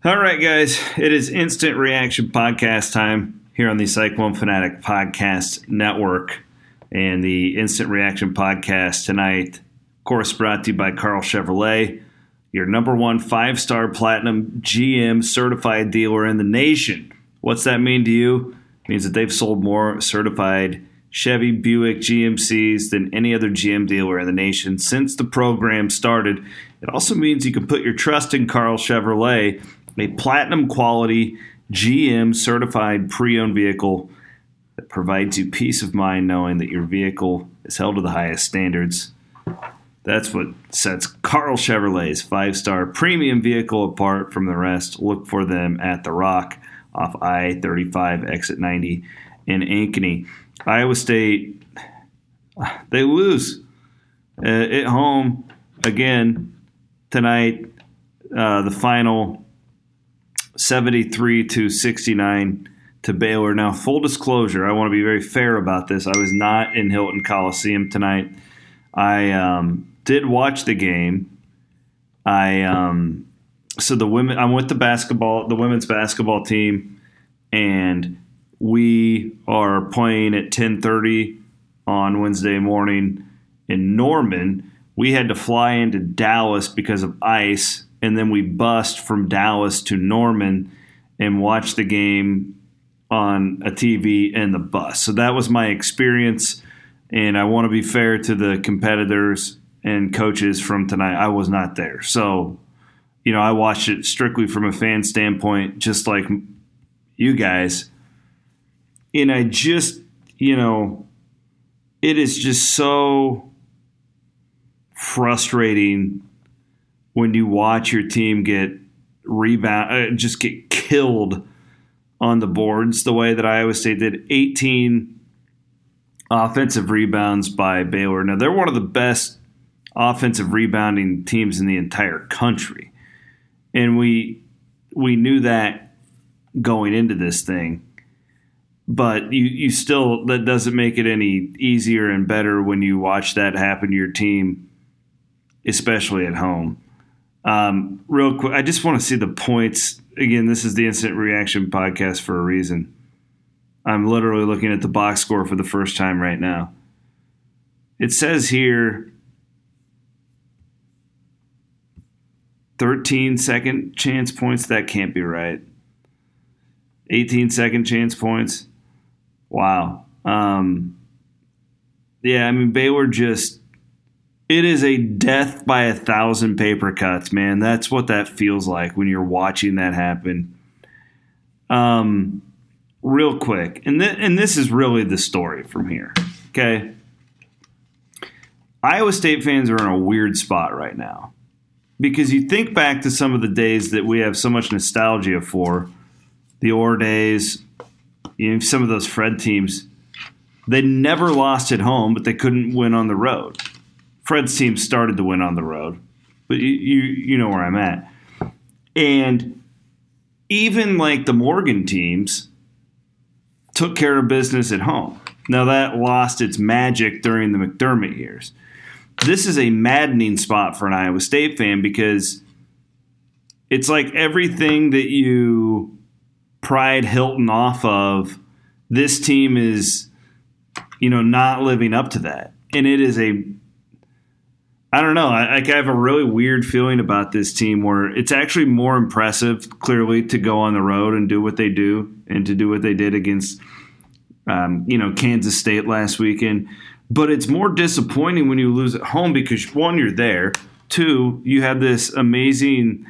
All right, guys, it is Instant Reaction Podcast time here on the Cyclone Fanatic Podcast Network. And the Instant Reaction Podcast tonight, of course, brought to you by Carl Chevrolet, your number one 5-star platinum GM certified dealer in the nation. What's that mean to you? It means that they've sold more certified Chevy, Buick, GMCs than any other GM dealer in the nation since the program started. It also means you can put your trust in Carl Chevrolet, a platinum quality GM certified pre-owned vehicle that provides you peace of mind knowing that your vehicle is held to the highest standards. That's what sets Carl Chevrolet's 5-star premium vehicle apart from the rest. Look for them at The Rock off I-35 exit 90 in Ankeny. Iowa State, they lose at home again tonight. The final 73-69 to Baylor. Now, full disclosure, I want to be very fair about this. I was not in Hilton Coliseum tonight. I did watch the game. So the women, I'm with the women's basketball team, and we are playing at 10:30 on Wednesday morning in Norman. We had to fly into Dallas because of ice, and then we bussed from Dallas to Norman and watched the game on a TV in the bus. So that was my experience, and I want to be fair to the competitors and coaches from tonight. I was not there. So, I watched it strictly from a fan standpoint, just like you guys. And I just, it is just so frustrating when you watch your team get just get killed on the boards the way that Iowa State did. 18 offensive rebounds by Baylor. Now, they're one of the best offensive rebounding teams in the entire country. And we knew that going into this thing. But you still, that doesn't make it any easier and better when you watch that happen to your team, especially at home. Real quick, I just want to see the points. Again, this is the Instant Reaction Podcast for a reason. I'm literally looking at the box score for the first time right now. It says here 13 second chance points. That can't be right. 18 second chance points. Wow. Baylor just, it is a death by 1,000 paper cuts, man. That's what that feels like when you're watching that happen. Real quick, and this is really the story from here, okay? Iowa State fans are in a weird spot right now because you think back to some of the days that we have so much nostalgia for, the Orr days, some of those Fred teams. They never lost at home, but they couldn't win on the road. Fred's team started to win on the road, but you know where I'm at. And even like the Morgan teams took care of business at home. Now that lost its magic during the McDermott years. This is a maddening spot for an Iowa State fan because it's like everything that you pride Hilton off of, this team is, not living up to that. And it is I don't know. I have a really weird feeling about this team where it's actually more impressive, clearly, to go on the road and do what they do and to do what they did against, Kansas State last weekend. But it's more disappointing when you lose at home because, one, you're there. Two, you have this amazing,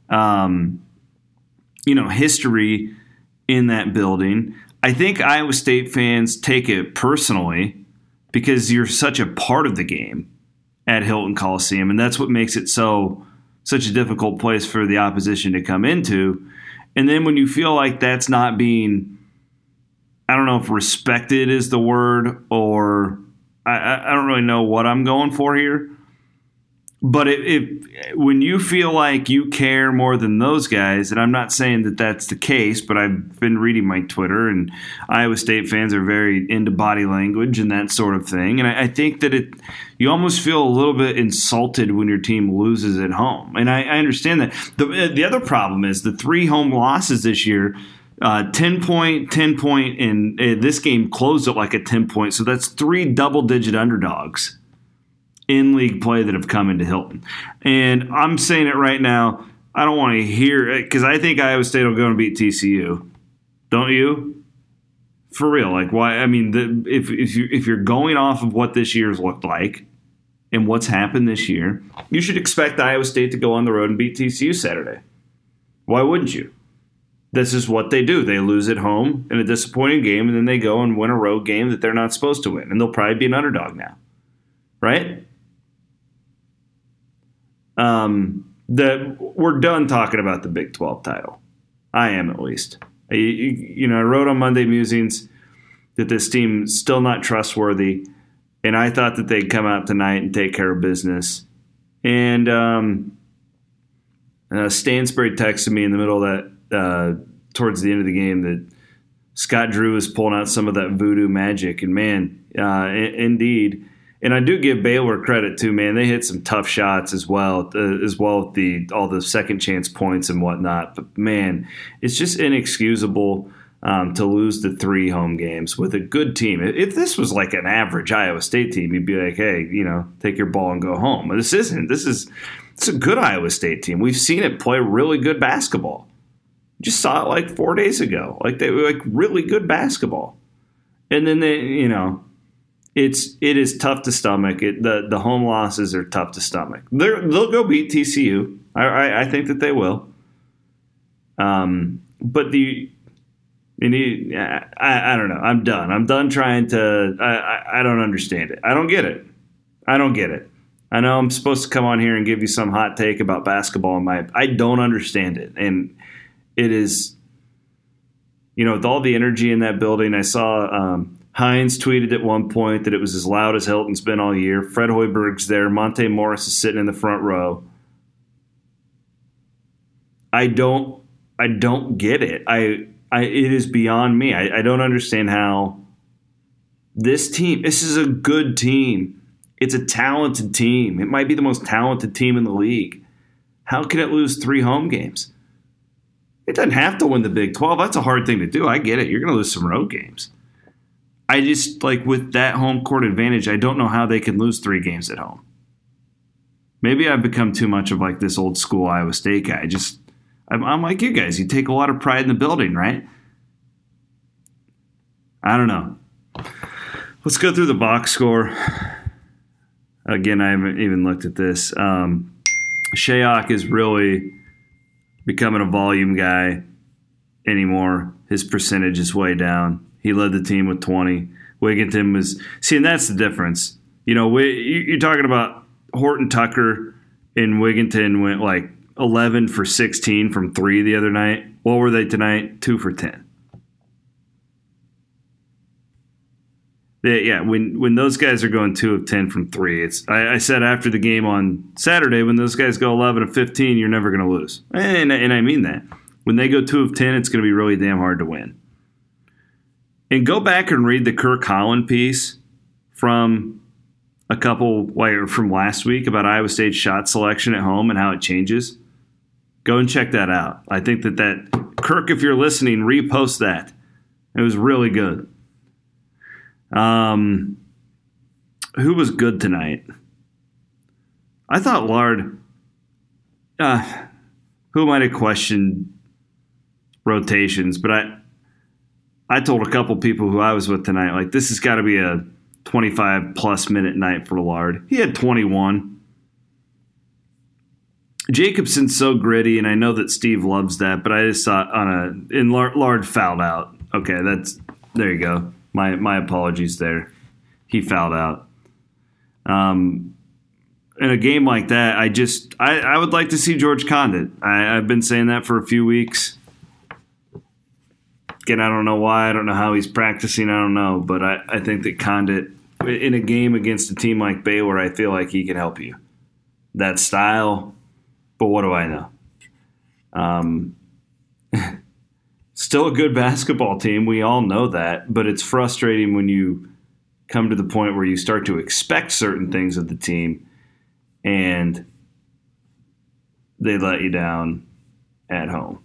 history in that building. I think Iowa State fans take it personally because you're such a part of the game at Hilton Coliseum, and that's what makes it such a difficult place for the opposition to come into. And then when you feel like that's not being, I don't know if respected is the word, or I don't really know what I'm going for here. But if when you feel like you care more than those guys, and I'm not saying that that's the case, but I've been reading my Twitter, and Iowa State fans are very into body language and that sort of thing. And I think that you almost feel a little bit insulted when your team loses at home. And I understand that. The other problem is the 3 home losses this year. 10-point, and this game closed at like a 10-point. So that's 3 double-digit underdogs in league play that have come into Hilton. And I'm saying it right now, I don't want to hear it because I think Iowa State will go and beat TCU. Don't you? For real. Like, why? I mean, if you're going off of what this year's looked like and what's happened this year, you should expect Iowa State to go on the road and beat TCU Saturday. Why wouldn't you? This is what they do. They lose at home in a disappointing game, and then they go and win a road game that they're not supposed to win. And they'll probably be an underdog now. Right? We're done talking about the Big 12 title. I am, at least. I wrote on Monday Musings that this team is still not trustworthy, and I thought that they'd come out tonight and take care of business. And Stansbury texted me in the middle of that, towards the end of the game, that Scott Drew was pulling out some of that voodoo magic. And, man, indeed. And I do give Baylor credit, too, man. They hit some tough shots as well with all the second chance points and whatnot. But, man, it's just inexcusable to lose the 3 home games with a good team. If this was like an average Iowa State team, you'd be like, hey, take your ball and go home. But this isn't. It's a good Iowa State team. We've seen it play really good basketball. Just saw it like 4 days ago. Like they were like really good basketball. And then it is tough to stomach. The home losses are tough to stomach. They'll go beat TCU. I think that they will. But I don't know. I'm done. I'm done trying to. I don't understand it. I don't get it. I know I'm supposed to come on here and give you some hot take about basketball. I don't understand it, and it is. With all the energy in that building, I saw. Hines tweeted at one point that it was as loud as Hilton's been all year. Fred Hoiberg's there. Monte Morris is sitting in the front row. I don't get it. It is beyond me. I don't understand how this is a good team. It's a talented team. It might be the most talented team in the league. How can it lose 3 home games? It doesn't have to win the Big 12. That's a hard thing to do. I get it. You're going to lose some road games. I just, with that home court advantage, I don't know how they can lose 3 games at home. Maybe I've become too much of this old school Iowa State guy. I'm like you guys. You take a lot of pride in the building, right? I don't know. Let's go through the box score. Again, I haven't even looked at this. Shayok is really becoming a volume guy anymore. His percentage is way down. He led the team with 20. Wigginton was – see, and that's the difference. You're talking about Horton Tucker and Wigginton went 11 for 16 from 3 the other night. What were they tonight? 2 for 10. When those guys are going 2 of 10 from 3, I said after the game on Saturday, when those guys go 11 of 15, you're never going to lose. And I mean that. When they go 2 of 10, it's going to be really damn hard to win. And go back and read the Kirk Holland piece from from last week about Iowa State's shot selection at home and how it changes. Go and check that out. I think that Kirk, if you're listening, repost that. It was really good. Who was good tonight? I thought Lard. Who might have questioned rotations, but I told a couple people who I was with tonight, this has got to be a 25-plus minute night for Lard. He had 21. Jacobson's so gritty, and I know that Steve loves that, but I just thought Lard fouled out. Okay, there you go. My apologies there. He fouled out. In a game like that, I would like to see George Condit. I've been saying that for a few weeks. Again, I don't know why. I don't know how he's practicing. I don't know. But I think that Condit, in a game against a team like Baylor, I feel like he can help you. that style, but what do I know? Still a good basketball team. We all know that, but it's frustrating when you come to the point where you start to expect certain things of the team and they let you down at home.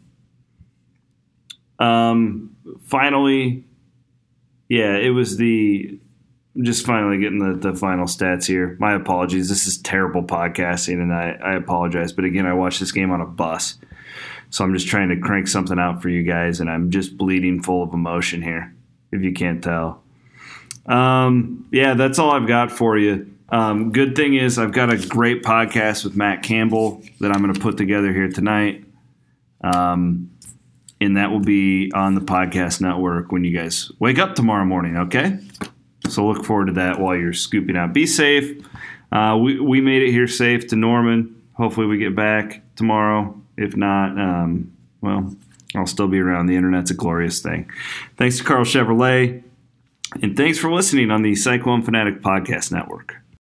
Finally, it was just finally getting the final stats here. My apologies. This is terrible podcasting, and I apologize. But again, I watched this game on a bus. So I'm just trying to crank something out for you guys, and I'm just bleeding full of emotion here, if you can't tell. That's all I've got for you. Good thing is I've got a great podcast with Matt Campbell that I'm going to put together here tonight. And that will be on the podcast network when you guys wake up tomorrow morning, okay? So look forward to that while you're scooping out. Be safe. We made it here safe to Norman. Hopefully we get back tomorrow. If not, I'll still be around. The internet's a glorious thing. Thanks to Carl Chevrolet, and thanks for listening on the Cyclone Fanatic Podcast Network.